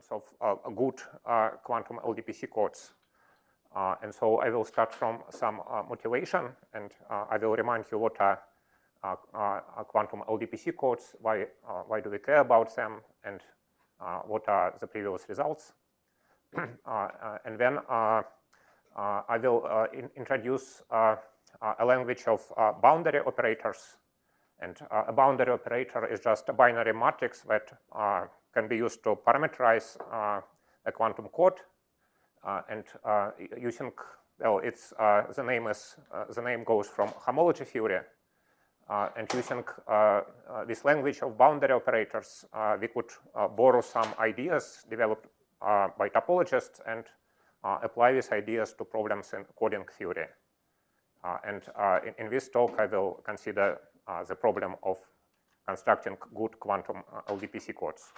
of good quantum LDPC codes. And so I will start from some motivation, and I will remind you what are quantum LDPC codes, why do we care about them, and what are the previous results. And then I will introduce a language of boundary operators. And a boundary operator is just a binary matrix that can be used to parameterize a quantum code. And using, well, it's the name goes from homology theory. And using this language of boundary operators, we could borrow some ideas developed by topologists and apply these ideas to problems in coding theory. And in this talk, I will consider the problem of constructing good quantum LDPC codes.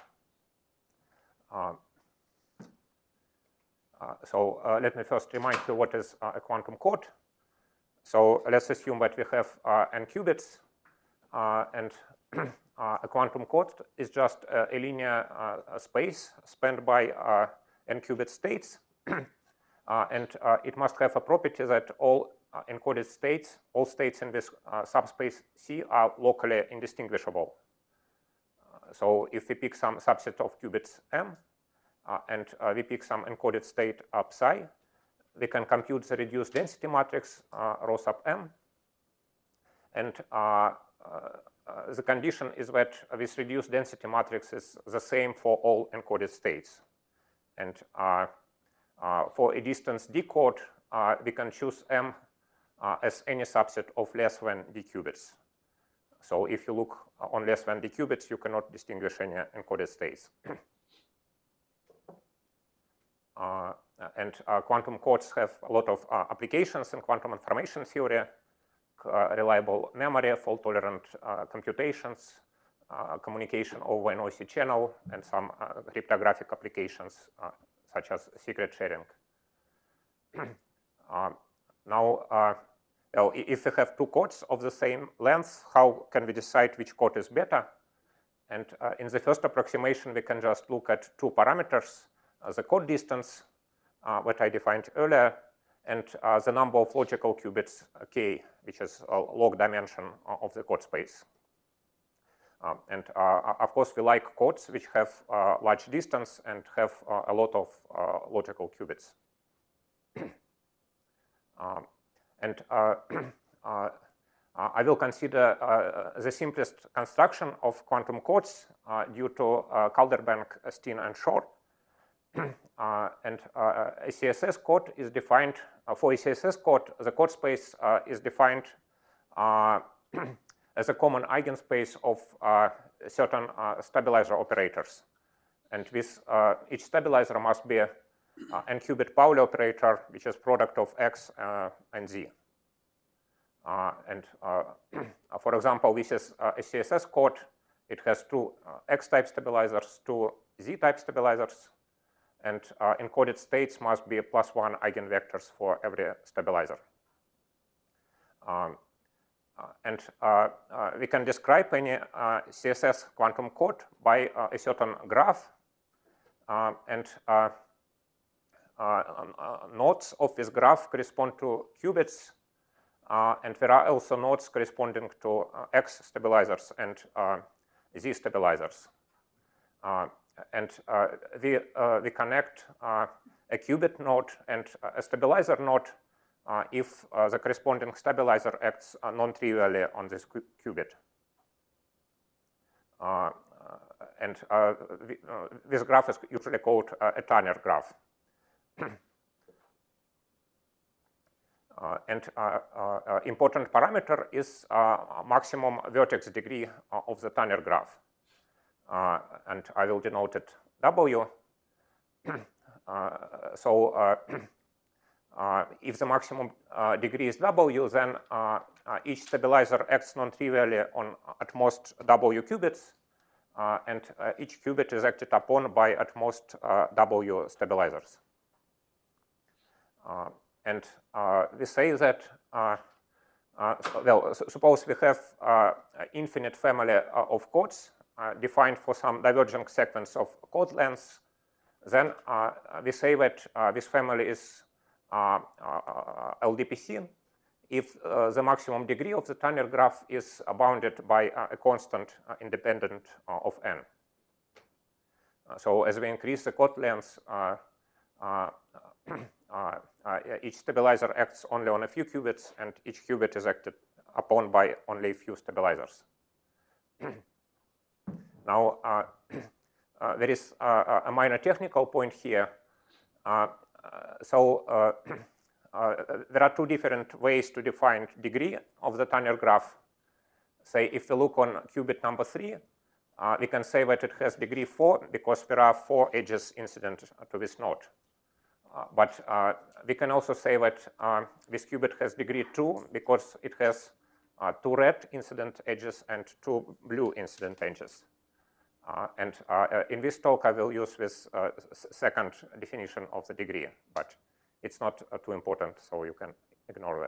So let me first remind you what is a quantum code. So let's assume that we have n qubits, and a quantum code is just a linear space spanned by n qubit states, and it must have a property that all encoded states, all states in this subspace C are locally indistinguishable. So if we pick some subset of qubits M, and we pick some encoded state psi, we can compute the reduced density matrix rho sub M. And the condition is that this reduced density matrix is the same for all encoded states. And for a distance d code, we can choose M as any subset of less than d qubits. So if you look on less than d qubits, you cannot distinguish any encoded states. And quantum codes have a lot of applications in quantum information theory, reliable memory, fault-tolerant computations, communication over an OC channel, and some cryptographic applications such as secret sharing. Now, well, if we have two codes of the same length, how can we decide which code is better? And in the first approximation, we can just look at two parameters, the code distance, what I defined earlier, and the number of logical qubits k, which is a log dimension of the code space. And of course, we like codes which have large distance and have a lot of logical qubits. And I will consider the simplest construction of quantum codes due to Calderbank, Steen, and Shor. And a CSS code is defined, for a CSS code, the code space is defined as a common eigenspace of certain stabilizer operators. And with each stabilizer must be n qubit Pauli operator, which is product of x and z. And for example, this is a CSS code. It has two x-type stabilizers, two z-type stabilizers, and encoded states must be +1 eigenvectors for every stabilizer. And we can describe any CSS quantum code by a certain graph, and nodes of this graph correspond to qubits, and there are also nodes corresponding to x stabilizers and z stabilizers. And we connect a qubit node and a stabilizer node if the corresponding stabilizer acts non-trivially on this qubit. And this graph is usually called a Tanner graph. And important parameter is maximum vertex degree of the Tanner graph. And I will denote it W. So if the maximum degree is W, then each stabilizer acts non-trivially on at most W qubits, and each qubit is acted upon by at most W stabilizers. And we say that, well, suppose we have infinite family of codes defined for some diverging sequence of code lengths, then we say that this family is LDPC if the maximum degree of the Tanner graph is bounded by a constant independent of n. So as we increase the chord length, each stabilizer acts only on a few qubits, and each qubit is acted upon by only a few stabilizers. Now, there is a minor technical point here. There are two different ways to define degree of the Tanner graph. Say, if we look on qubit number 3, we can say that it has degree 4 because there are 4 edges incident to this node. But we can also say that this qubit has degree 2 because it has 2 red incident edges and 2 blue incident edges. In this talk, I will use this second definition of the degree, but it's not too important, so you can ignore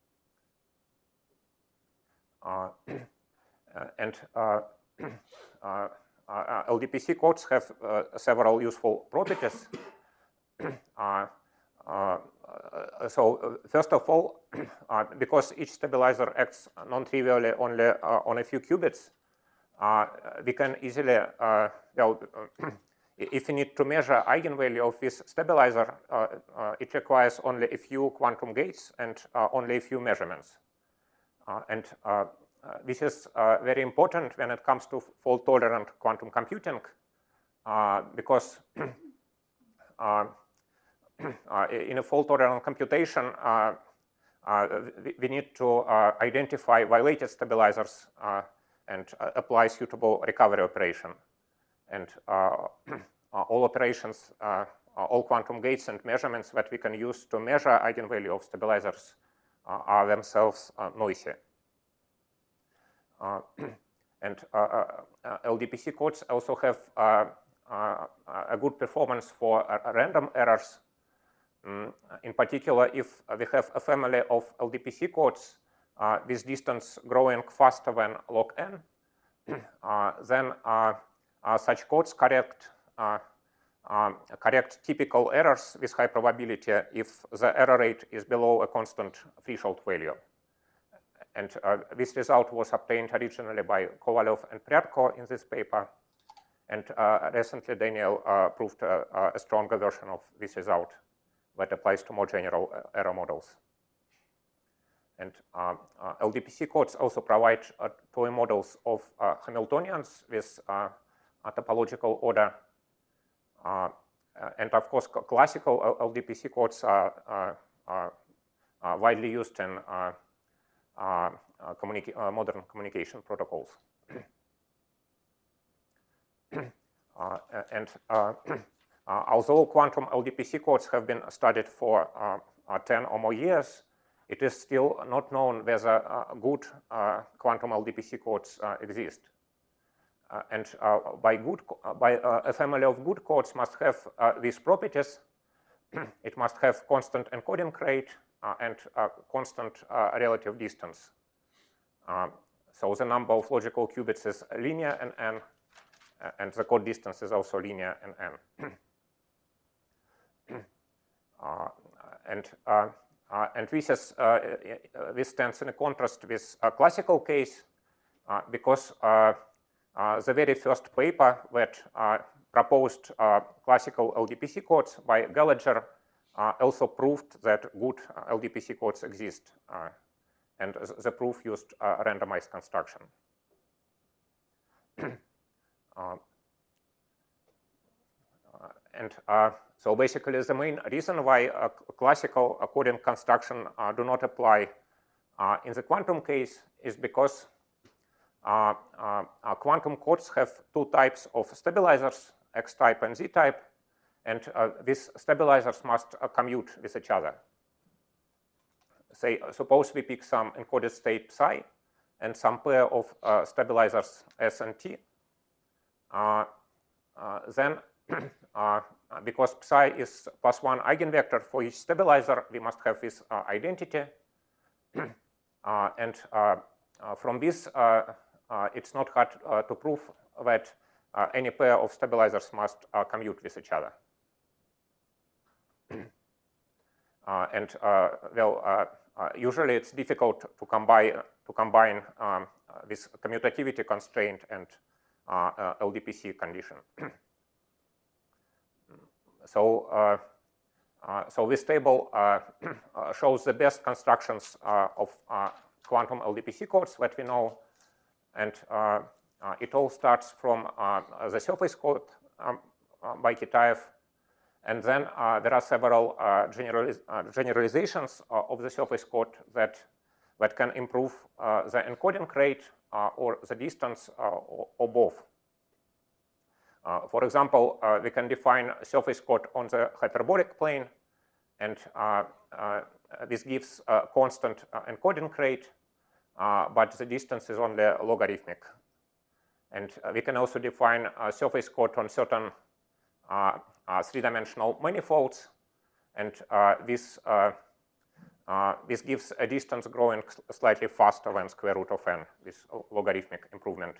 that. LDPC codes have several useful properties. So first of all, because each stabilizer acts non-trivially only on a few qubits, we can easily, if we need to measure eigenvalue of this stabilizer, it requires only a few quantum gates and only a few measurements. This is very important when it comes to fault-tolerant quantum computing, because in a fault-tolerant computation, we need to identify violated stabilizers and apply suitable recovery operation. And all operations, all quantum gates and measurements that we can use to measure eigenvalue of stabilizers are themselves noisy. LDPC codes also have a good performance for random errors. In particular, if we have a family of LDPC codes with distance growing faster than log n, then such codes correct typical errors with high probability if the error rate is below a constant threshold value. And this result was obtained originally by Kovalov and Pryatko in this paper. And recently, Daniel proved a stronger version of this result that applies to more general error models. And LDPC codes also provide toy models of Hamiltonians with topological order. And of course, classical LDPC codes are widely used in modern communication protocols. Although quantum LDPC codes have been studied for 10 or more years, it is still not known whether good quantum LDPC codes exist. By a family of good codes must have these properties. It must have constant encoding rate and constant relative distance. So the number of logical qubits is linear in n, and the code distance is also linear in n. This stands in a contrast with a classical case because the very first paper that proposed classical LDPC codes by Gallagher also proved that good LDPC codes exist. And the proof used randomized construction. So basically, the main reason why classical coding construction do not apply in the quantum case is because quantum codes have two types of stabilizers, X-type and Z-type, and these stabilizers must commute with each other. Say, suppose we pick some encoded state psi and some pair of stabilizers S and T. Then, because psi is +1 eigenvector for each stabilizer, we must have this identity. From this, it's not hard to prove that any pair of stabilizers must commute with each other. And well, usually it's difficult to combine this commutativity constraint and LDPC condition. So this table shows the best constructions of quantum LDPC codes that we know, and it all starts from the surface code by Kitaev, and then there are several generalizations of the surface code that can improve the encoding rate or the distance or both. For example, we can define surface code on the hyperbolic plane, and this gives a constant encoding rate, but the distance is only logarithmic. And we can also define a surface code on certain three-dimensional manifolds, and this gives a distance growing slightly faster than square root of n, this logarithmic improvement.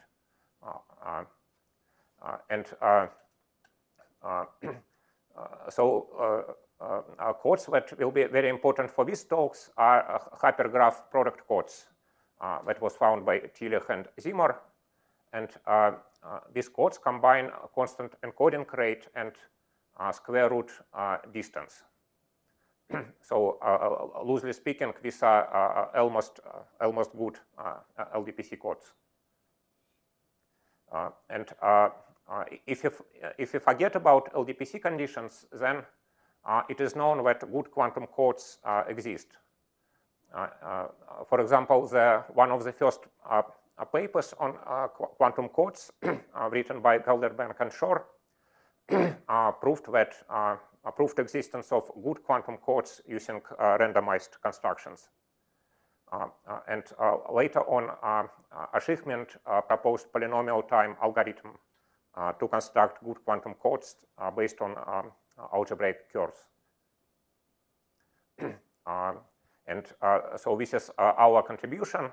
So codes that will be very important for these talks are hypergraph product codes that was found by Tillich and Zimmer. And these codes combine constant encoding rate and square root distance. So loosely speaking, these are almost good LDPC codes. And if you forget about LDPC conditions, then it is known that good quantum codes exist. For example, one of the first papers on quantum codes written by Gelderbank and Shor proved existence of good quantum codes using randomized constructions. And later on, Ashikment proposed polynomial time algorithm to construct good quantum codes based on algebraic curves. And so this is our contribution.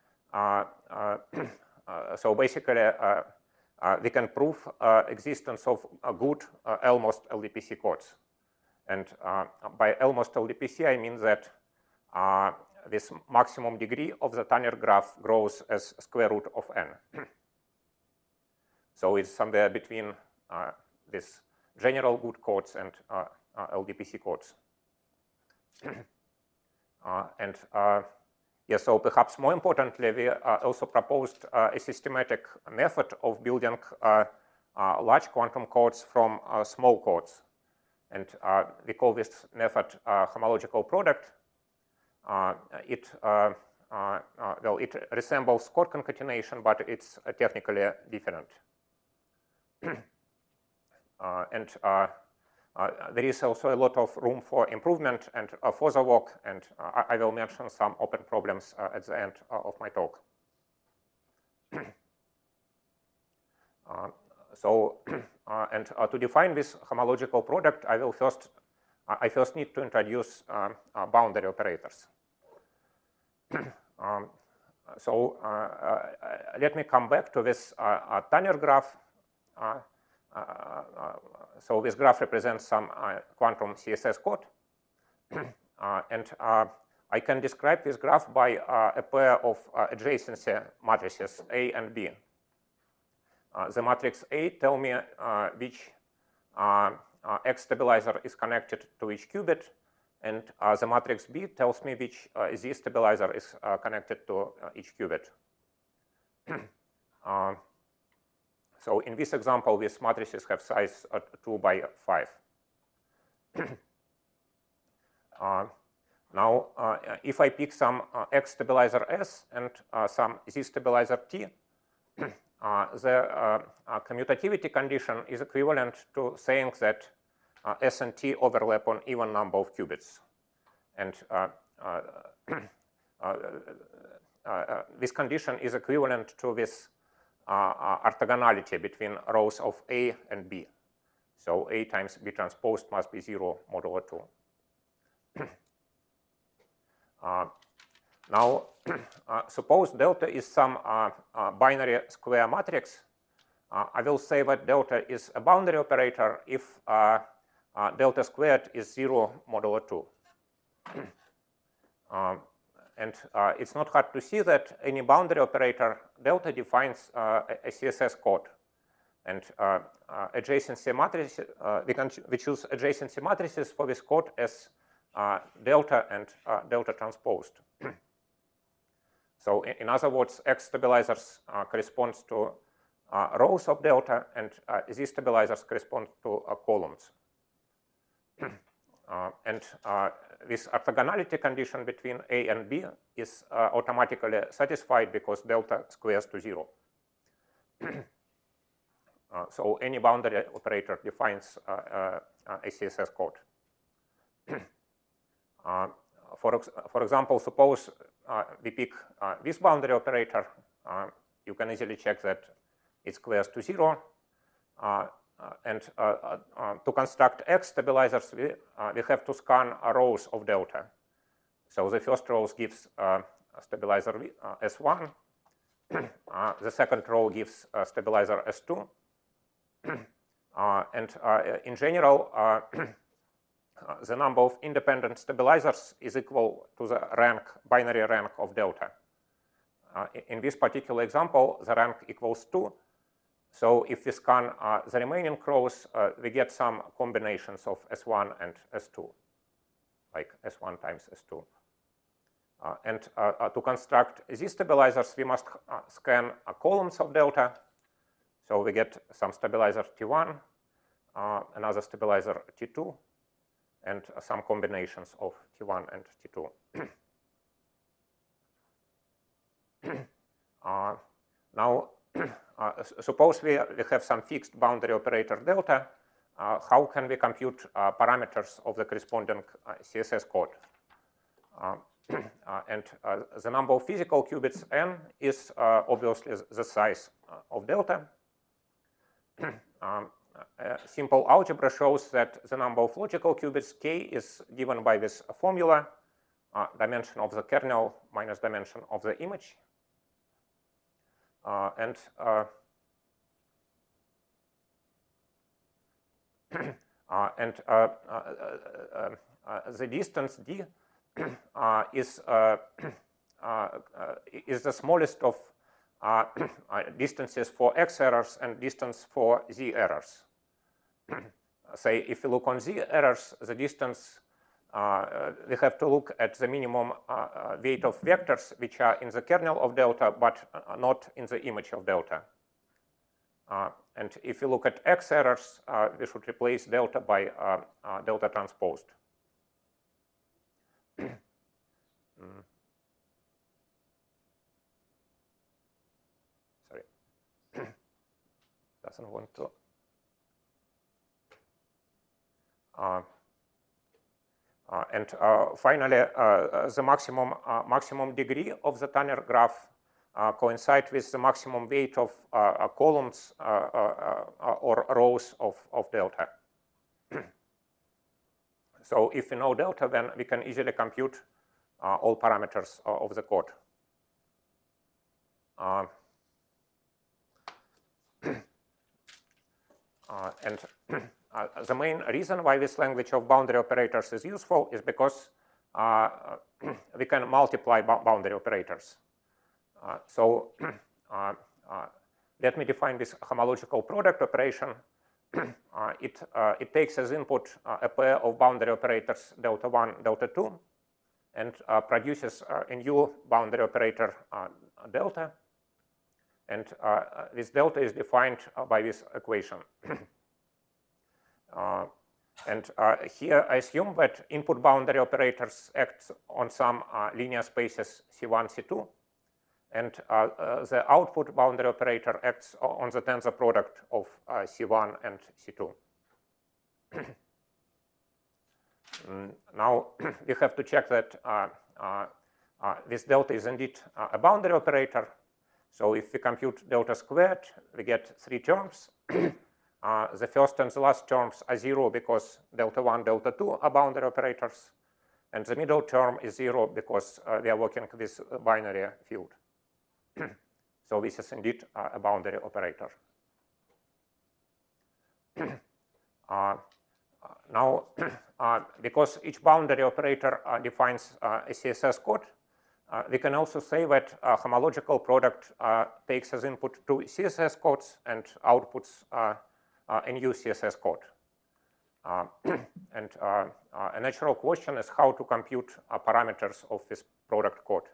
So basically, we can prove existence of good almost LDPC codes. And by almost LDPC, I mean that this maximum degree of the Tanner graph grows as square root of n. So it's somewhere between this general good codes and LDPC codes. Yeah, so perhaps more importantly, we also proposed a systematic method of building large quantum codes from small codes. And we call this method homological product. It resembles code concatenation, but it's technically different. And there is also a lot of room for improvement and further work, and I will mention some open problems at the end of my talk. To define this homological product, I first need to introduce boundary operators. Let me come back to this Tanner graph. So this graph represents some quantum CSS code. And I can describe this graph by a pair of adjacency matrices A and B. The matrix A tells me which X stabilizer is connected to each qubit, and the matrix B tells me which Z stabilizer is connected to each qubit. So in this example, these matrices have size 2 by 5. Now, if I pick some X stabilizer S and some Z stabilizer T, the commutativity condition is equivalent to saying that S and T overlap on even number of qubits. And this condition is equivalent to this orthogonality between rows of A and B. So A times B transpose must be 0 modulo 2. Now, suppose delta is some binary square matrix. I will say that delta is a boundary operator if delta squared is 0 modulo 2. And it's not hard to see that any boundary operator delta defines a CSS code. And adjacency matrices, we choose adjacency matrices for this code as delta and delta transposed. So in other words, X stabilizers corresponds to rows of delta, and Z stabilizers correspond to columns. And this orthogonality condition between A and B is automatically satisfied because delta squares to 0. So any boundary operator defines a CSS code. For example, suppose we pick this boundary operator. You can easily check that it squares to 0. And to construct X stabilizers, we have to scan rows of delta. So the first row gives stabilizer S1. The second row gives stabilizer S2. And in general, the number of independent stabilizers is equal to the rank, binary rank of delta. In this particular example, the rank equals 2. So if we scan the remaining rows, we get some combinations of S1 and S2, like S1 times S2. And to construct these stabilizers, we must scan columns of delta. So we get some stabilizer T1, another stabilizer T2, and some combinations of T1 and T2. Now, suppose we have some fixed boundary operator delta. How can we compute parameters of the corresponding CSS code? And the number of physical qubits n is obviously the size of delta. Simple algebra shows that the number of logical qubits k is given by this formula, dimension of the kernel minus dimension of the image. And the distance d is the smallest of distances for x errors and distance for z errors. Say, if you look on z errors, the distance, we have to look at the minimum weight of vectors which are in the kernel of delta, but not in the image of delta. And if you look at x errors, we should replace delta by delta transposed. Sorry, doesn't want to. And finally, the maximum degree of the Tanner graph coincides with the maximum weight of columns or rows of delta. So if we know delta, then we can easily compute all parameters of the code. And the main reason why this language of boundary operators is useful is because we can multiply boundary operators. So let me define this homological product operation. It takes as input a pair of boundary operators delta 1, delta 2, and produces a new boundary operator delta. And this delta is defined by this equation. And here I assume that input boundary operators act on some linear spaces C1, C2, and the output boundary operator acts on the tensor product of C1 and C2. Now we have to check that this delta is indeed a boundary operator. So if we compute delta squared, we get 3 terms. The first and the last terms are 0 because delta 1, delta 2 are boundary operators. And the middle term is 0 because we are working with a binary field. So this is indeed a boundary operator. Now, because each boundary operator defines a CSS code, we can also say that homological product takes as input two CSS codes and outputs a new CSS code. And a natural question is how to compute parameters of this product code.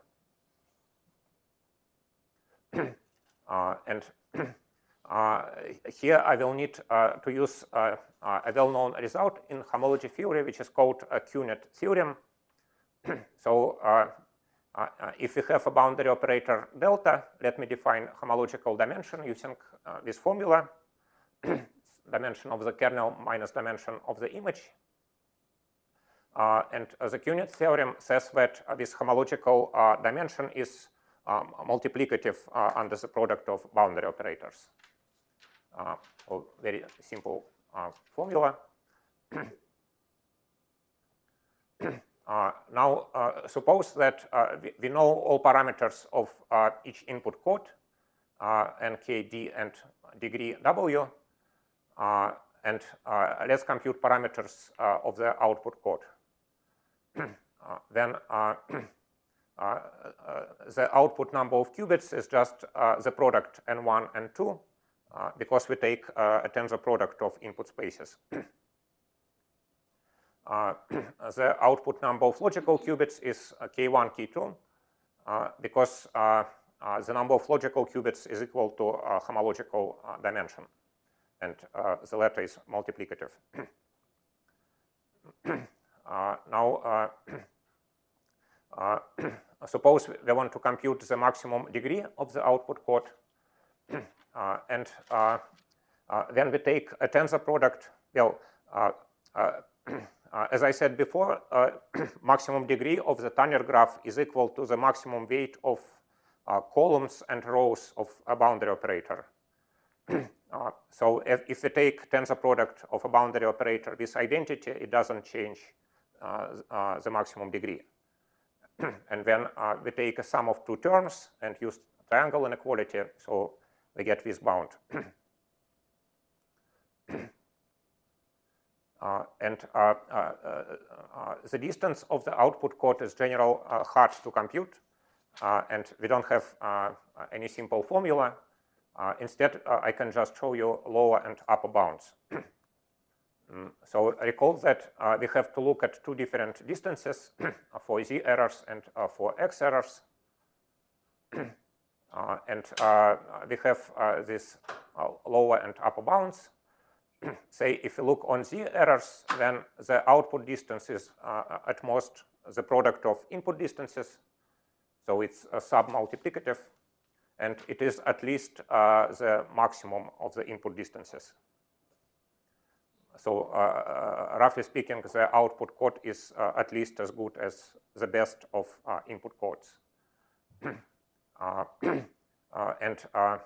And here I will need to use a well-known result in homology theory, which is called a Q-net theorem. So if we have a boundary operator delta, let me define homological dimension using this formula. Dimension of the kernel minus dimension of the image. And the Q-net theorem says that this homological dimension is multiplicative under the product of boundary operators. A very simple formula. Now, suppose that we know all parameters of each input code, nk, d, and degree w, and let's compute parameters of the output code. Then the output number of qubits is just the product n1 and 2, because we take a tensor product of input spaces. The output number of logical qubits is k1, k2, because the number of logical qubits is equal to homological dimension, and the latter is multiplicative. Now, suppose we want to compute the maximum degree of the output code, and then we take a tensor product. Well, as I said before, maximum degree of the Tanner graph is equal to the maximum weight of columns and rows of a boundary operator. So if we take tensor product of a boundary operator with identity, it doesn't change the maximum degree. And then we take a sum of two terms and use triangle inequality, so we get this bound. And the distance of the output code is generally hard to compute, and we don't have any simple formula. Instead, I can just show you lower and upper bounds. So recall that we have to look at two different distances for z errors and for x errors. And we have this lower and upper bounds. Say if you look on z errors, then the output distance is at most the product of input distances. So it's sub-multiplicative, and it is at least the maximum of the input distances. So roughly speaking, the output code is at least as good as the best of input codes. And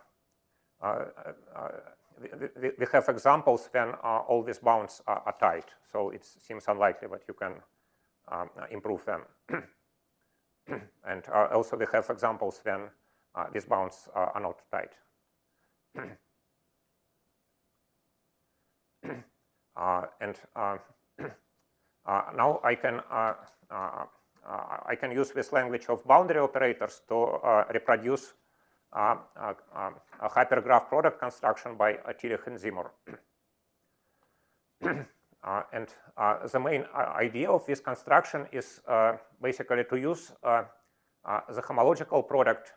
we have examples when all these bounds are tight. So it seems unlikely that you can improve them. And also we have examples when these bounds are not tight. And now I can use this language of boundary operators to reproduce a hypergraph product construction by Tillich and Zimmer. And the main idea of this construction is basically to use the homological product,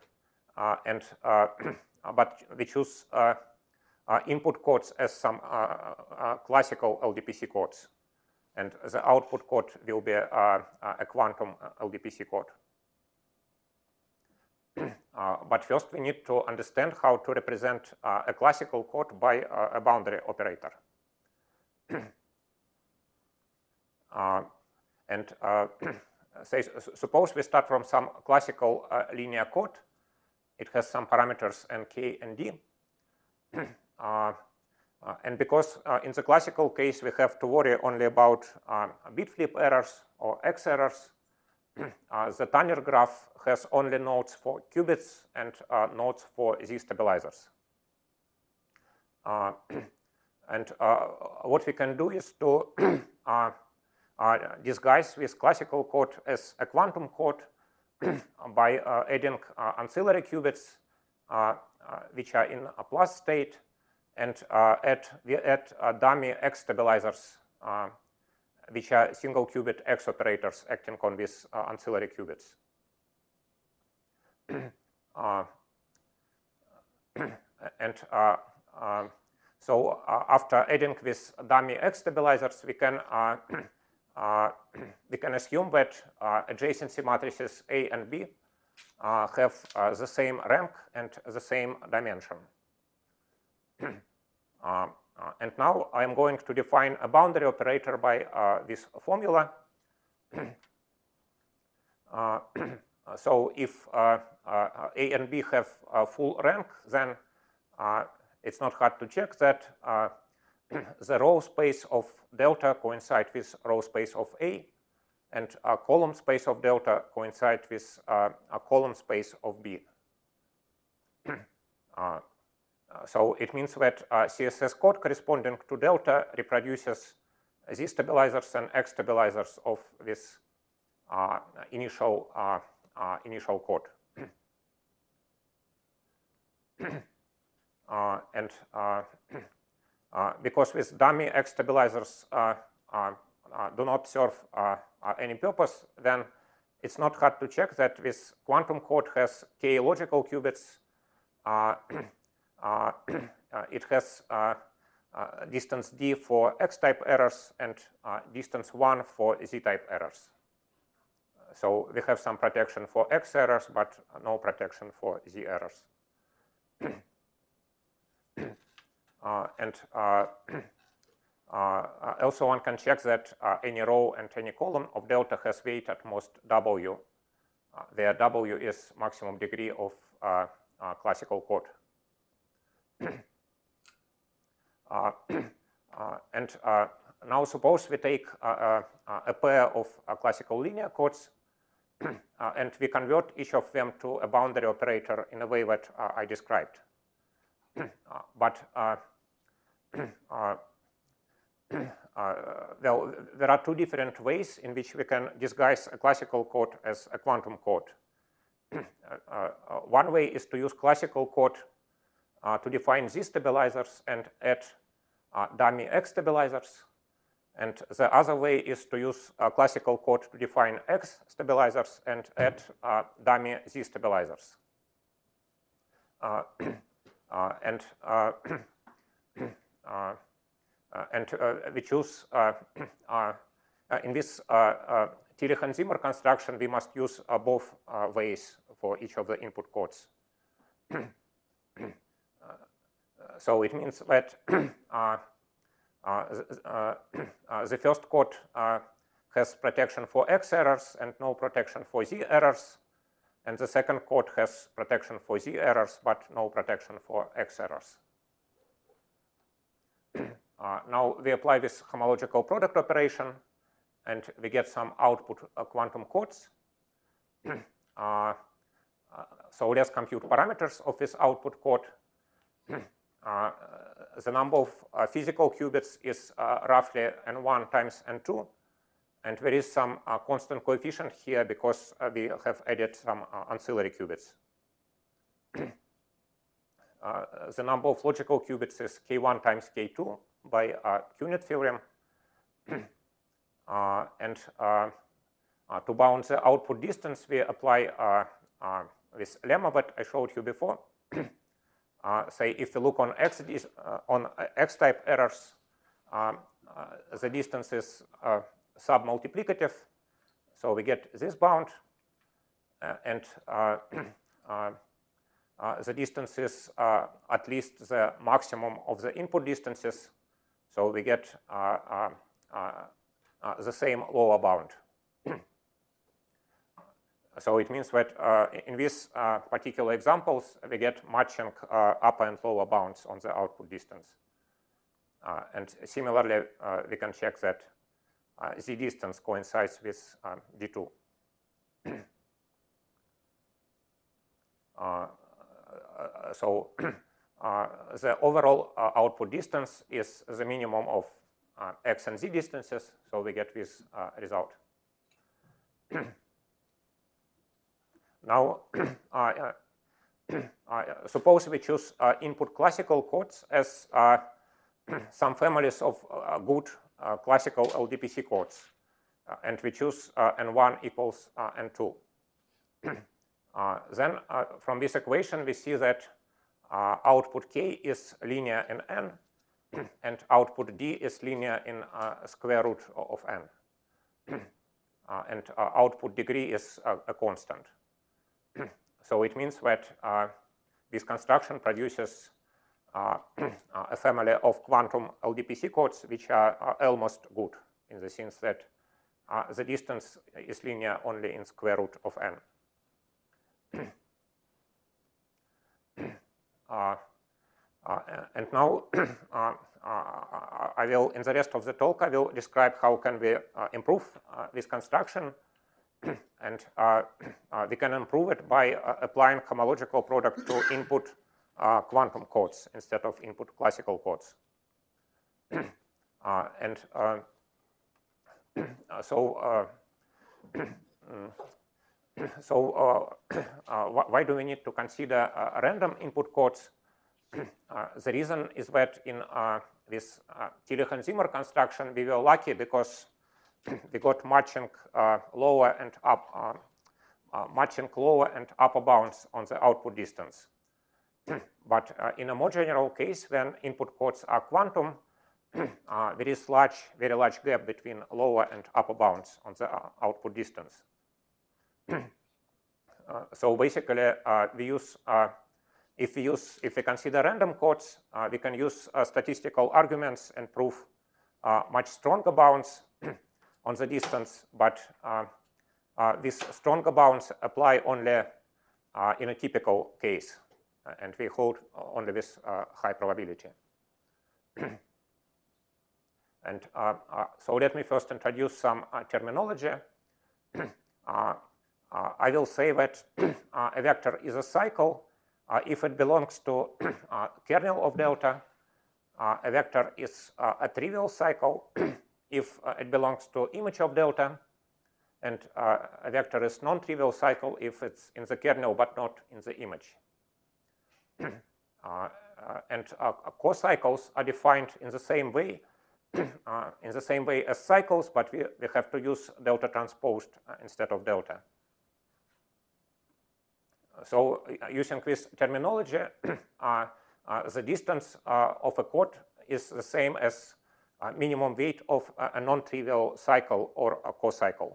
but we choose input codes as some classical LDPC codes, and the output code will be a quantum LDPC code. But first we need to understand how to represent a classical code by a boundary operator. And suppose we start from some classical linear code. It has some parameters nk and d. And because in the classical case we have to worry only about bit flip errors or x errors, the Tanner graph has only nodes for qubits and nodes for z stabilizers. And what we can do is to disguise this classical code as a quantum code by adding ancillary qubits which are in a plus state, and we add dummy X stabilizers which are single qubit X operators acting on these ancillary qubits. And so after adding these dummy X stabilizers, we can assume that adjacency matrices A and B have the same rank and the same dimension. And now I am going to define a boundary operator by this formula. So if A and B have full rank, then it's not hard to check that the row space of delta coincide with row space of A, and column space of delta coincide with a column space of B. So it means that CSS code corresponding to delta reproduces Z stabilizers and X stabilizers of this initial code. And because with dummy X stabilizers do not serve any purpose, then it's not hard to check that this quantum code has k logical qubits. It has distance d for X-type errors and distance 1 for Z-type errors. So we have some protection for X errors, but no protection for Z errors. Also one can check that any row and any column of delta has weight at most W, where W is maximum degree of classical code. Now suppose we take a pair of classical linear codes and we convert each of them to a boundary operator in a way that I described. But well, there are two different ways in which we can disguise a classical code as a quantum code. One way is to use classical code to define Z stabilizers and add dummy X stabilizers. And the other way is to use classical code to define X stabilizers and add dummy Z stabilizers. We choose in this Tillich-Zimmer construction, we must use both ways for each of the input codes. So it means that the first code has protection for X errors and no protection for Z errors, and the second code has protection for Z errors but no protection for X errors. Now we apply this homological product operation and we get some output quantum codes. So let's compute parameters of this output code. The number of physical qubits is roughly n1 times n2, and there is some constant coefficient here because we have added some ancillary qubits. The number of logical qubits is k1 times k2 by Q-net theorem. And to bound the output distance, we apply this lemma that I showed you before. Say if we look on X-type errors, the distance is submultiplicative, so we get this bound, and the distance is at least the maximum of the input distances, so we get the same lower bound. So it means that in these particular examples, we get matching upper and lower bounds on the output distance. And similarly, we can check that Z distance coincides with D2. So the overall output distance is the minimum of x and z distances, so we get this result. Now, suppose we choose input classical codes as some families of good classical LDPC codes, and we choose n1 equals n2. Then from this equation, we see that output k is linear in n, and output d is linear in square root of n. And output degree is a constant. So it means that this construction produces a family of quantum LDPC codes which are almost good, in the sense that the distance is linear only in square root of n. And now I will, in the rest of the talk, I will describe how can we improve this construction. And we can improve it by applying homological product to input quantum codes instead of input classical codes. Why do we need to consider random input codes? The reason is that in this Tillich and Zimmer construction, we were lucky because we got matching lower and upper bounds on the output distance. But in a more general case, when input codes are quantum, there is very large gap between lower and upper bounds on the output distance. So basically, if we consider random codes, we can use statistical arguments and prove much stronger bounds on the distance, but these stronger bounds apply only in a typical case, and we hold only with high probability. And so let me first introduce some terminology. I will say that a vector is a cycle if it belongs to kernel of delta. A vector is a trivial cycle if it belongs to image of delta, and a vector is non-trivial cycle if it's in the kernel but not in the image. And cocycles are defined in the same way, as cycles, but we have to use delta transposed instead of delta. So using this terminology, the distance of a code is the same as minimum weight of a non-trivial cycle or a cocycle.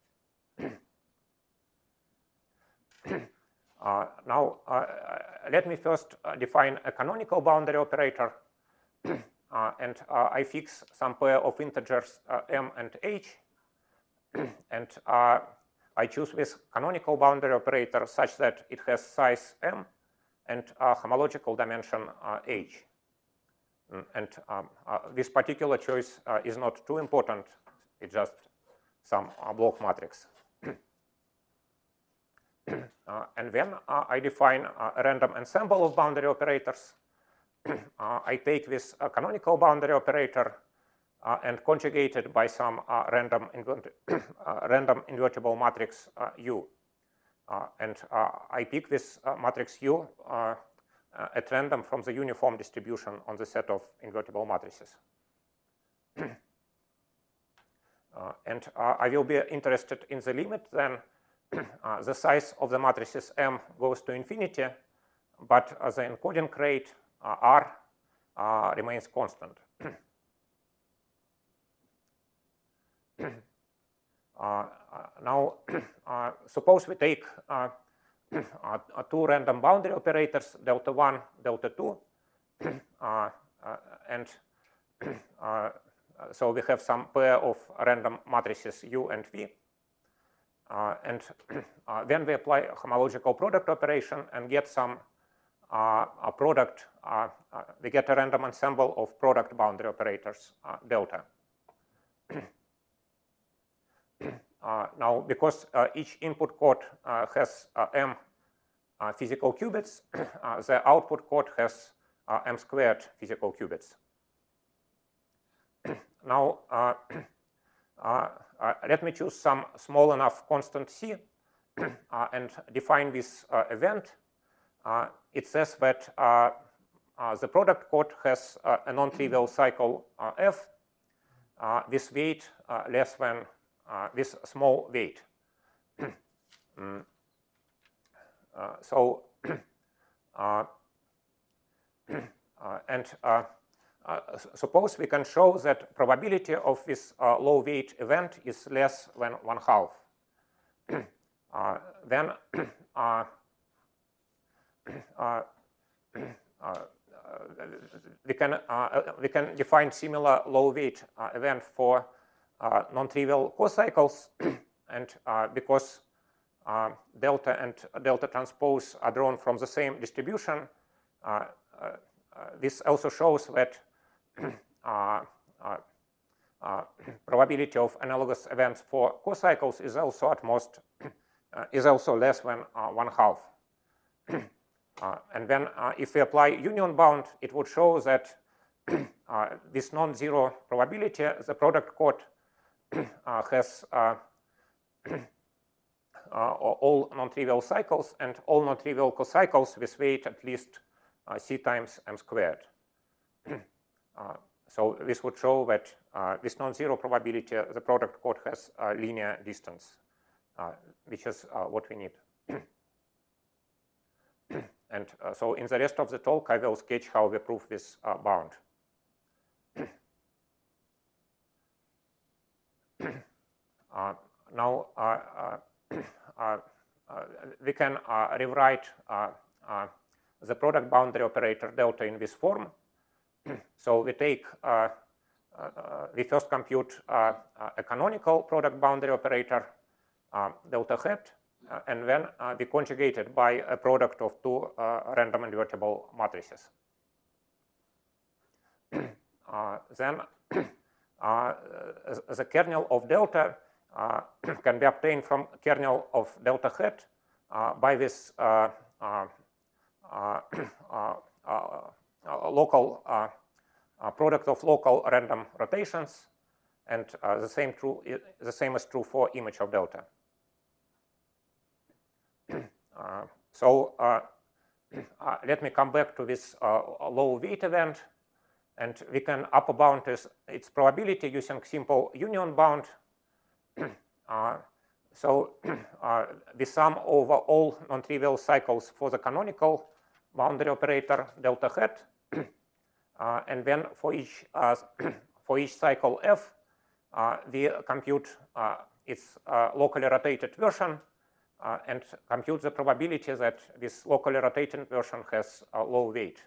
Now, let me first define a canonical boundary operator. And I fix some pair of integers m and h. And I choose this canonical boundary operator such that it has size m and homological dimension h. And this particular choice is not too important. It's just some block matrix. And then I define a random ensemble of boundary operators. I take this canonical boundary operator and conjugate it by some random invertible matrix U. And I pick this matrix U at random from the uniform distribution on the set of invertible matrices. And I will be interested in the limit then. The size of the matrices M goes to infinity, but the encoding rate R remains constant. Now, suppose we take two random boundary operators, delta 1, delta 2, and so we have some pair of random matrices U and V. And then we apply a homological product operation and get some product. We get a random ensemble of product boundary operators, delta. Now, because each input code has m physical qubits, the output code has m squared physical qubits. now let me choose some small enough constant c and define this event. It says that the product code has a non-trivial cycle f with weight less than this small weight. Suppose we can show that probability of this low weight event is less than 1/2. Then we can define similar low weight event for non-trivial co-cycles, and because delta and delta transpose are drawn from the same distribution, this also shows that probability of analogous events for co-cycles is also at most less than 1/2. And then if we apply union bound, it would show that this non-zero probability, the product code has all non-trivial cycles and all non-trivial co-cycles with weight at least c times m squared. So this would show that this non-zero probability, the product code has a linear distance, which is what we need. And so in the rest of the talk, I will sketch how we prove this bound. Now we can rewrite the product boundary operator delta in this form. So we take we first compute a canonical product boundary operator delta hat, and then we conjugate it by a product of two random invertible matrices. Then the kernel of delta can be obtained from kernel of delta hat by this local product of local random rotations, and the same is true for image of delta. So let me come back to this low weight event, and we can upper bound its probability using simple union bound. So we sum over all non-trivial cycles for the canonical boundary operator delta hat, and then for each cycle f, we compute its locally rotated version and compute the probability that this locally rotated version has a low weight.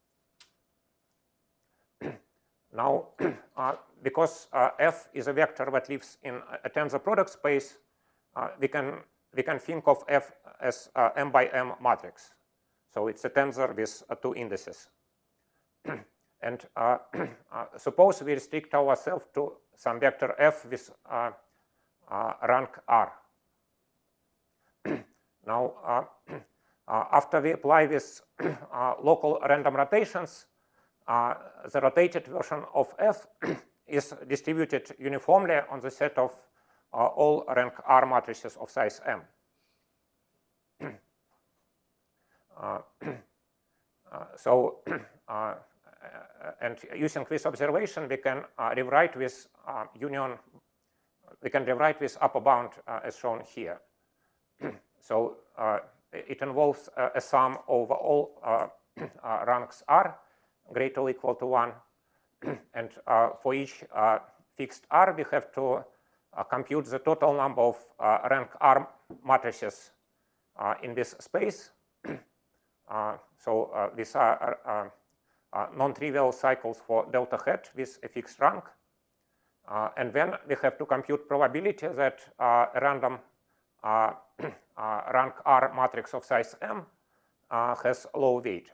Now, because f is a vector that lives in a tensor product space, we can think of f as m by m matrix. So it's a tensor with two indices. And suppose we restrict ourselves to some vector f with rank r. Now, after we apply this local random rotations, the rotated version of f is distributed uniformly on the set of all rank r matrices of size m. And using this observation, we can rewrite this union. We can rewrite this upper bound as shown here. So it involves a sum over all ranks r greater or equal to 1, and for each fixed r, we have to compute the total number of rank r matrices in this space. So these are non-trivial cycles for delta hat with a fixed rank. And then we have to compute probability that a random rank R matrix of size m has low weight.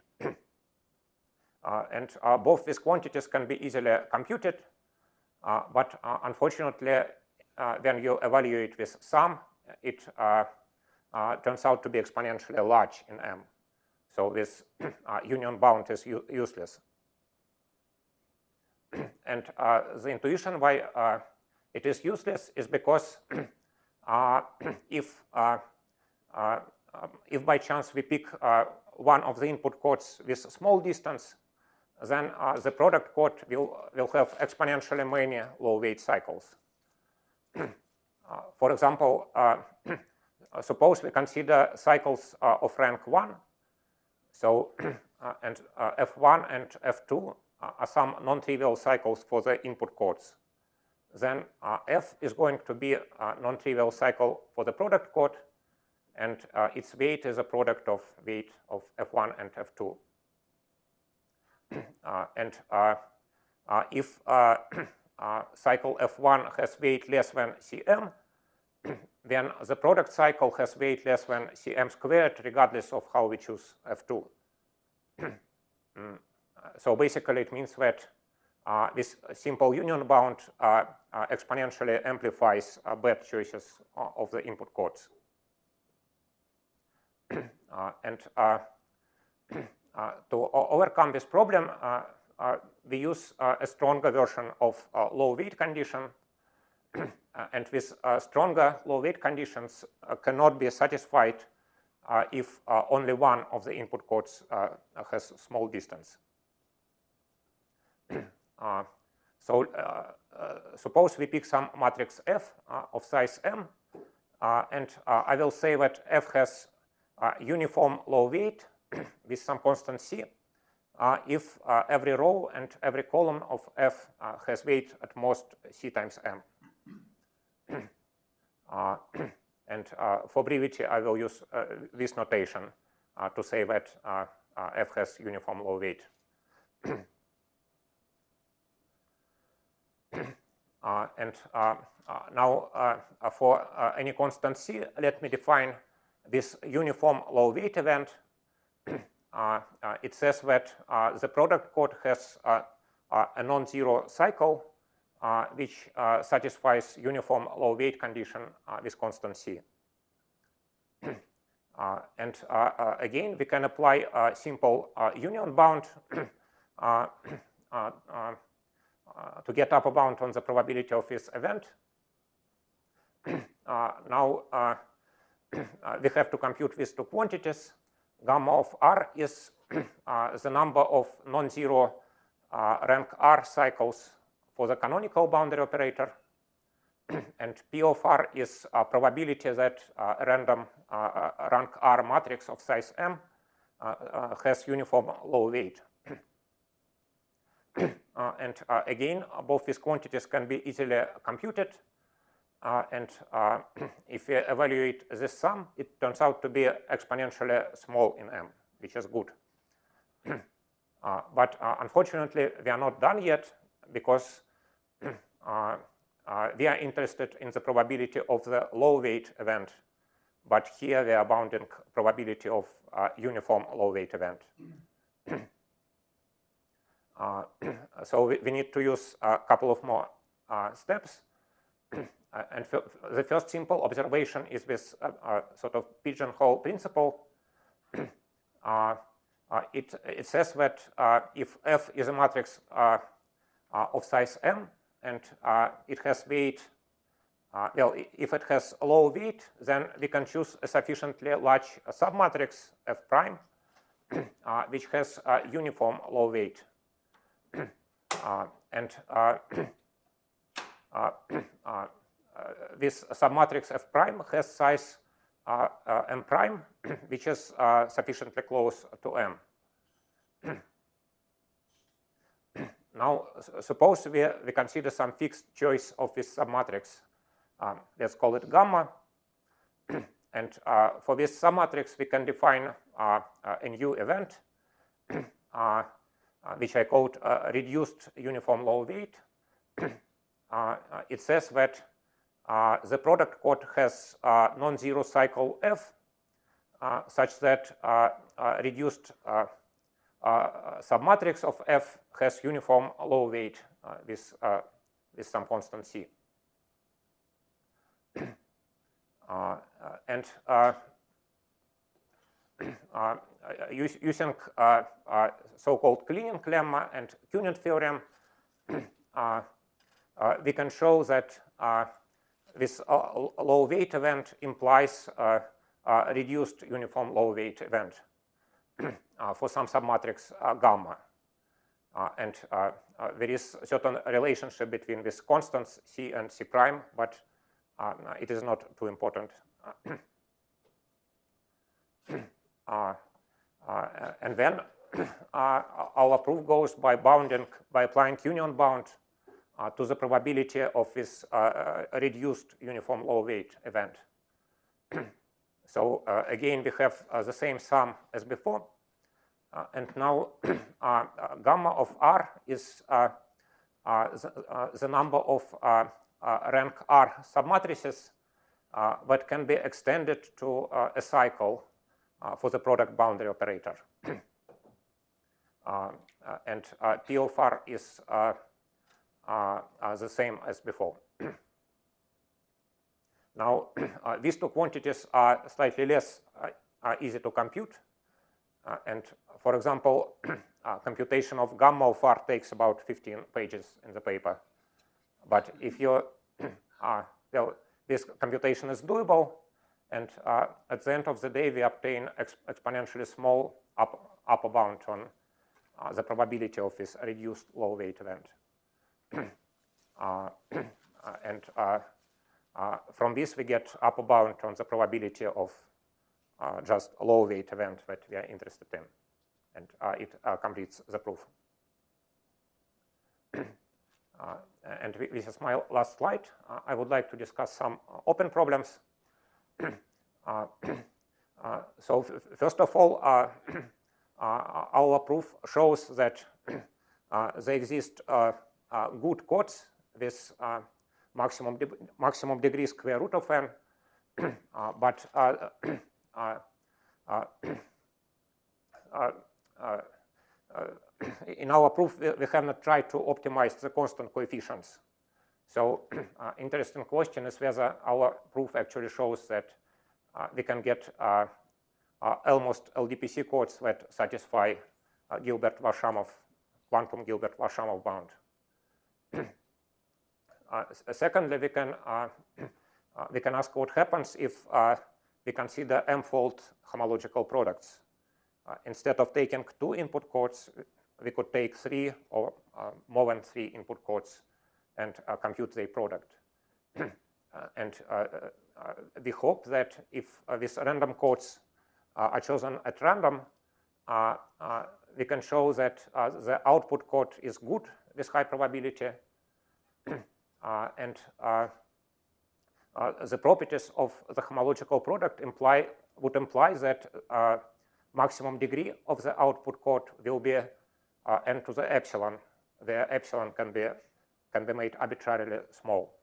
And both these quantities can be easily computed, but unfortunately, when you evaluate this sum, it turns out to be exponentially large in m. So this union bound is useless. and the intuition why it is useless is because if by chance we pick one of the input codes with small distance, then the product code will have exponentially many low weight cycles. For example, suppose we consider cycles of rank 1. So, and F1 and F2 are some non-trivial cycles for the input codes. Then F is going to be a non-trivial cycle for the product code, and its weight is a product of weight of F1 and F2. And if cycle F1 has weight less than Cm, then the product cycle has weight less than Cm squared, regardless of how we choose F2. So basically, it means that this simple union bound exponentially amplifies bad choices of the input codes. And to overcome this problem, we use a stronger version of low weight condition. And with stronger low weight conditions cannot be satisfied if only one of the input codes has small distance. So suppose we pick some matrix F of size M, and I will say that F has uniform low weight with some constant C if every row and every column of F has weight at most C times M. And for brevity, I will use this notation to say that F has uniform low weight. And now for any constant C, let me define this uniform low weight event. It says that the product code has a non-zero cycle which satisfies uniform low weight condition with constant C. And again, we can apply a simple union bound to get upper bound on the probability of this event. Now we have to compute these two quantities. Gamma of R is the number of non-zero rank R cycles for the canonical boundary operator, and P of R is a probability that a random rank R matrix of size M has uniform low weight. And again, both these quantities can be easily computed. And if we evaluate this sum, it turns out to be exponentially small in M, which is good. But unfortunately, we are not done yet, because we are interested in the probability of the low weight event. But here we are bounding probability of uniform low weight event. So we need to use a couple of more steps. And the first simple observation is this sort of pigeonhole principle. It says that if F is a matrix of size M and it has weight, well, if it has low weight, then we can choose a sufficiently large submatrix F prime, which has uniform low weight. And this submatrix F prime has size M prime, which is sufficiently close to M. Now, suppose we consider some fixed choice of this submatrix. Let's call it gamma. And for this submatrix, we can define a new event, which I called reduced uniform low weight. It says that the product code has non-zero cycle F, such that reduced submatrix of F has uniform low weight with some constant C. And using so-called cleaning lemma and Kunin theorem, we can show that this low weight event implies a reduced uniform low weight event for some submatrix gamma. And there is a certain relationship between these constants C and C prime, but it is not too important. And then our proof goes by applying union bound to the probability of this reduced uniform low weight event. So again, we have the same sum as before. And now gamma of R is the number of rank R submatrices that can be extended to a cycle for the product boundary operator. And P of R is the same as before. Now, these two quantities are slightly less easy to compute. And for example, computation of gamma of R takes about 15 pages in the paper. But if you, well, this computation is doable, and at the end of the day, we obtain exponentially small upper bound on the probability of this reduced low weight event. And from this, we get upper bound on the probability of just a low weight event that we are interested in. And it completes the proof. And this is my last slide. I would like to discuss some open problems. So first of all, our proof shows that there exist good codes with maximum degree square root of n, but in our proof, we have not tried to optimize the constant coefficients. So interesting question is whether our proof actually shows that we can get almost LDPC codes that satisfy Gilbert-Varshamov, quantum Gilbert-Varshamov bound. Secondly, we can ask what happens if we consider m-fold homological products. Instead of taking 2 input codes, we could take 3 or more than 3 input codes and compute their product. And we hope that if these random codes are chosen at random, we can show that the output code is good with high probability, and the properties of the homological product would imply that maximum degree of the output code will be n to the epsilon, where epsilon can be made arbitrarily small.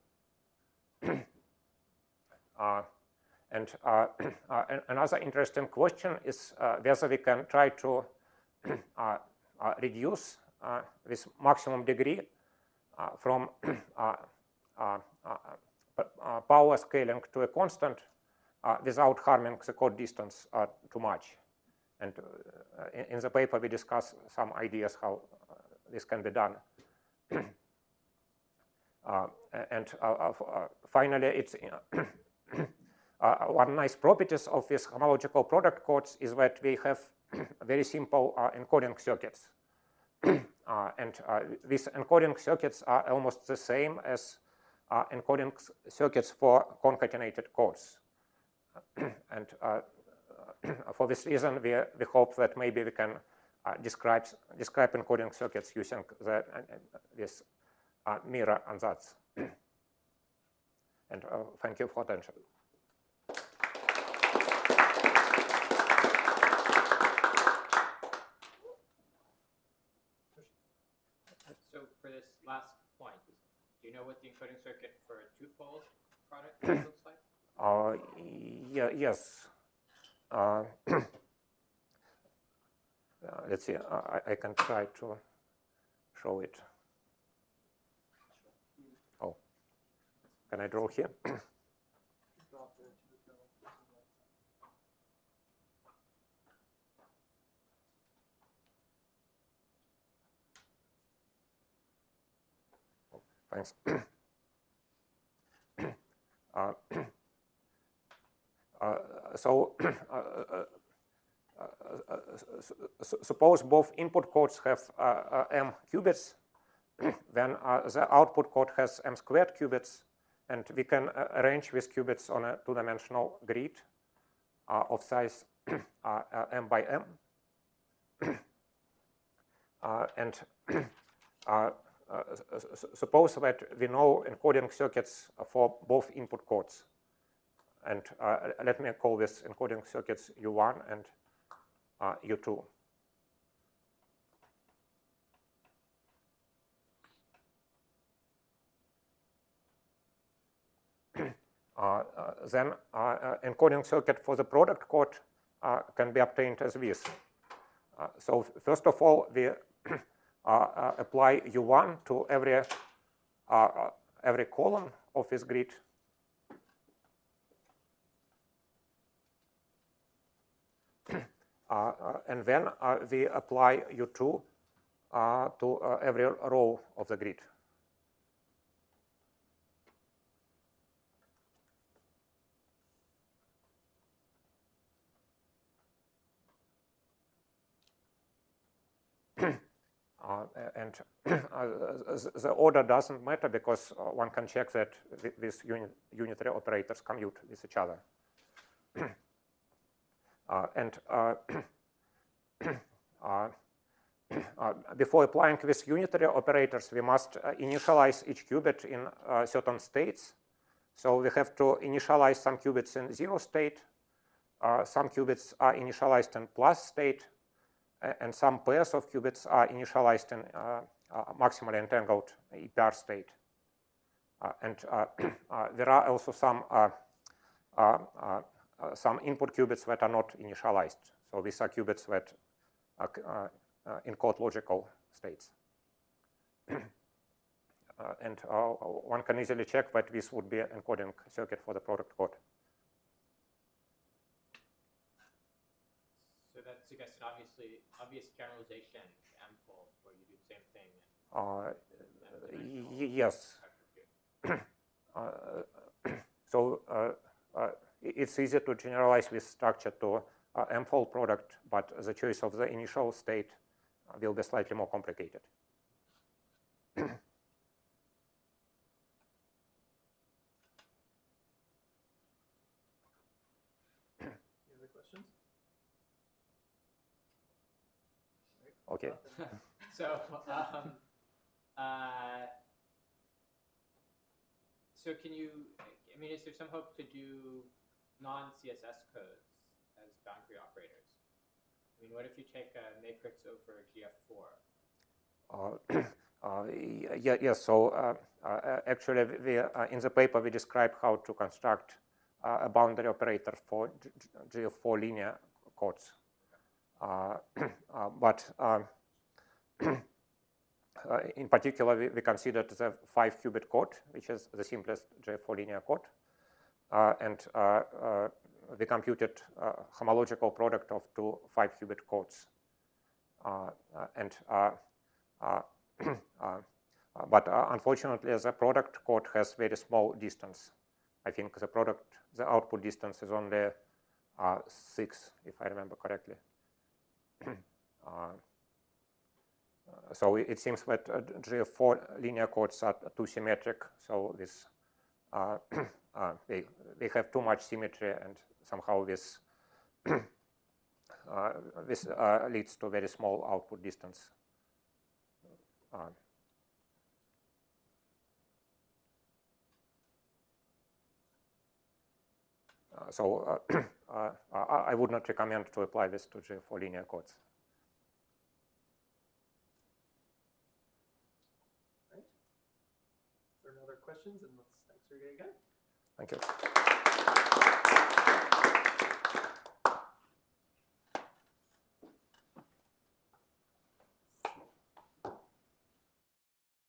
And another interesting question is whether we can try to reduce this maximum degree from power scaling to a constant without harming the code distance too much. And in the paper, we discuss some ideas how this can be done. And finally, it's one nice properties of these homological product codes is that we have very simple encoding circuits. And these encoding circuits are almost the same as encoding circuits for concatenated codes. And for this reason, we hope that maybe we can describe encoding circuits using this mirror ansatz. And thank you for attention. So for this last point, do you know what the encoding circuit for a two-fold product looks like? Yes. Let's see. I can try to show it. Oh, can I draw here? Thanks. So suppose both input codes have m qubits, then the output code has m squared qubits, and we can arrange these qubits on a two-dimensional grid of size m by m. And suppose that we know encoding circuits for both input codes. And let me call this encoding circuits U1 and U2. Then encoding circuit for the product code can be obtained as this. So first of all, we apply U1 to every column of this grid. And then we apply U2 to every row of the grid. And the order doesn't matter because one can check that these unitary operators commute with each other. Before applying these unitary operators, we must initialize each qubit in certain states. So we have to initialize some qubits in 0 state. Some qubits are initialized in plus state. And some pairs of qubits are initialized in maximally entangled EPR state. And there are also some input qubits that are not initialized. So these are qubits that encode logical states. And one can easily check that this would be an encoding circuit for the product code. So that suggests an obvious generalization to M-fold, where you do the same thing. Yes. So it's easy to generalize this structure to M-fold product, but the choice of the initial state will be slightly more complicated. Any other questions? Okay. So can you, I mean, is there some hope to do non-CSS codes as boundary operators? I mean, what if you take a matrix over GF4? Yes, so actually in the paper we describe how to construct a boundary operator for GF4 linear codes. But in particular, we considered the 5-qubit code, which is the simplest GF4 linear code. And we computed a homological product of two 5-qubit codes. But unfortunately, the product code has very small distance. I think the output distance is only 6, if I remember correctly. So it seems that GF4 linear codes are too symmetric. So this they have too much symmetry, and somehow this leads to very small output distance. So I would not recommend to apply this to GF4 linear codes. Right. If there are no other questions, then let's thanks Sergey again. Thank you.